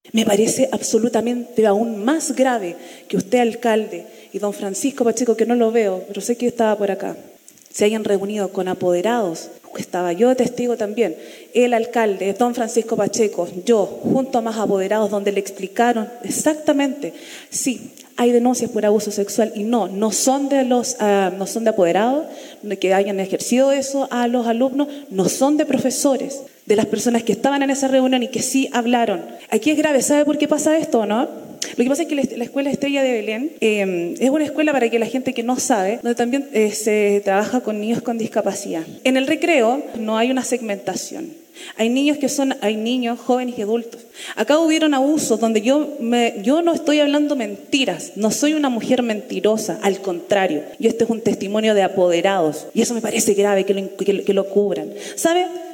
Me parece absolutamente aún más grave que usted, alcalde, y don Francisco Pacheco, que no lo veo, pero sé que estaba por acá, se hayan reunido con apoderados. Estaba yo de testigo también, el alcalde, don Francisco Pacheco, yo, junto a más apoderados, donde le explicaron exactamente, sí, hay denuncias por abuso sexual y no son de no son de apoderados, de que hayan ejercido eso a los alumnos, no son de profesores, de las personas que estaban en esa reunión y que sí hablaron. Aquí es grave, ¿sabe por qué pasa esto o no? Lo que pasa es que la Escuela Estrella de Belén es una escuela, para que la gente que no sabe, donde también se trabaja con niños con discapacidad. En el recreo no hay una segmentación. Hay niños, jóvenes y adultos. Acá hubieron abusos donde yo no estoy hablando mentiras, no soy una mujer mentirosa, al contrario. Y este es un testimonio de apoderados y eso me parece grave que lo cubran. ¿Sabe?